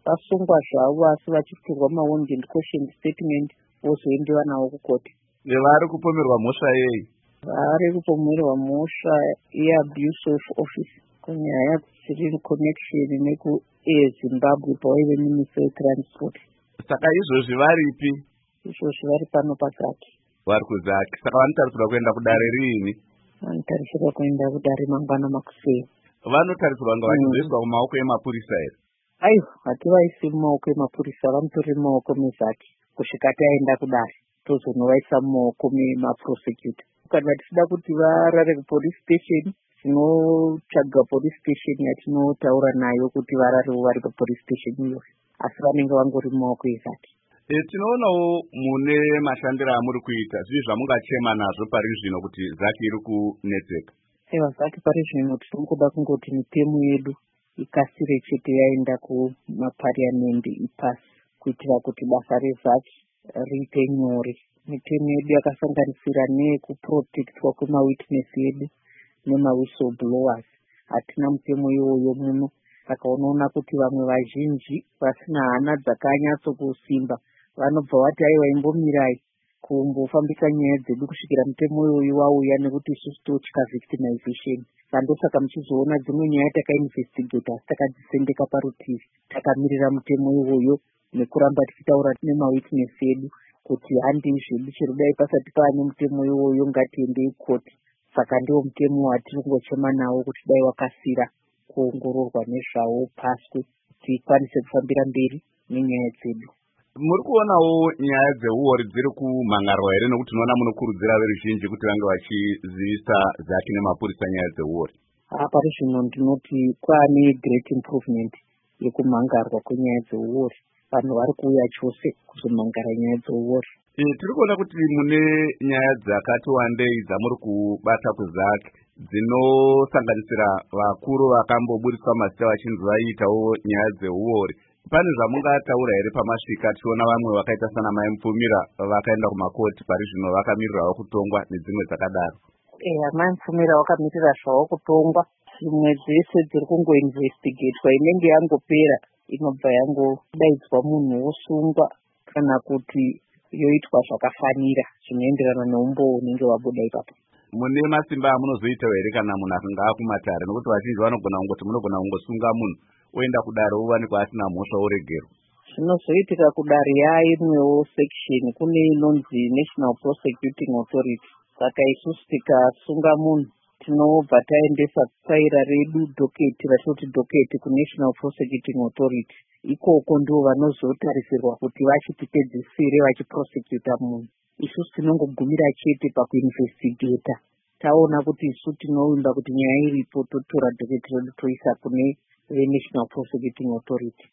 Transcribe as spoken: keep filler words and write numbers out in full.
vasungwa zvavo asi vachipiwa mawanted caution statement vozoendiwa navo kukoti. Vari kupomerwa mhosva yei? Vari kupomerwa mhosva yeabuse of office kunyaya dziri in connection nekuezimbabwe pawaive minister wetransport. Saka izvozvi varipi? Izvozvi vari pano paZaki. Vari kuZaki. Saka vanotarisirwa kuenda kudare riini? Vanotarisirwa kuenda kudare mangwana makusei. Vanotarisirwa nga vachizoiswa kumaoko emapurisa here? Aiwa, hativaisi mumaoko emapurisa, vanotori mumaoko meZaki kusvika taenda kudare tozonovaisa mumaoko memaprosecutor. Kana tichida kuti varare kupolice station, tinotsvaga police station yatinotaura nayo kuti vararewo vari papolice station iyoyo, asi vanenge vangori mumaoko eZaki. E, tinoonawo mune mashandiro amuri kuita, zvii zvamungachema nazvo pari zvino kuti Zaki iri kunetseka? Ewa, Zaki pari zvino tinokuda kungoti mitemo yedu ikasire chete yaenda kumapariamendi ipasi kuitira kuti basa reZaki riite nyore. Mitemo yedu yakasanganisira nekuprotectwa kwemawitness yedu nemawhistle-blowers. Hatina mitemo iyoyo muno, saka unoona kuti vamwe vazhinji vasina hana dzakanyatsokusimba vanobva vati aiwa imbomirai kumbofambisa nyaya dzedu kusvikira mitemo iyoyo wauya, nekuti isusu totya victimization. Sandosaka muchizoona dzimwe nyaya takainvestigate asi takadzisendeka parutivi takamirira mitemo iyoyo nekuramba tichitaura nemawitness edu kuti handii zvedu chero dai pasati paane mitemo iyoyo ngatiendei koti. Saka ndiwo mutemo watiri kungochema nawo kuti dai wakasira kuongororwa nezvawo paswe tikwanise kufambira mberi nenyaya dzedu. Muri kuonawo nyaya dzeuori dziri kumhangarwa here, nekuti tinoona munokurudzira veruzhinji kuti vange vachizivisa Zaki nemapurisa nyaya dzeuori? Haa, pari zvino ndinoti kwaane great improvement yekumhangarwa kwenyaya dzeuori. Vanhu vari kuuya chose kuzomhangara nyaya dzeuori. E, tiri kuona kuti mune nyaya dzakati wandei dzamuri kubata kuZaki dzinosanganisira vakuru vakamboburiswa mazita vachinzi vaitawo nyaya dzeuori. Pane zvamungataura here pamasvika tichiona vamwe vakaita sana Mai Mupfumira vakaenda kumakoti pari zvino vakamirirawo kutongwa nedzimwe dzakadaro? Eya, Mai Mupfumira vakamirira zvavo kutongwa. Zvimwe dzese dziri kungoinvestigatwa, inenge yangopera inobva yangodaidzwa munhu wosungwa kana kuti yoitwa zvakafanira zvinoenderana neumbowo unenge wabuda ipapo. Mune masimba amunozoita here kana munhu akange akumatare, nekuti vazhinji vanogona kungoti munogona kungosunga munhu oenda kudare owanikwa asina mhosva oregerwa? Zvinozoitika kudare yaimwewo section kune inonzi National Prosecuting Authority. Saka isusu tikasunga munhu tinobva taendesa faira redu doketi, vatinoti doketi kuNational Prosecuting Authority. Ikoko ndivo vanozotarisirwa kuti vachitipedzisire vachiprosecuta munhu. Isusu tinongogumira chete pakuinvestigata. Taona kuti isu tinoimba kuti nyaya iripo, totora doketi redu toisa kune veNational Prosecuting Authority.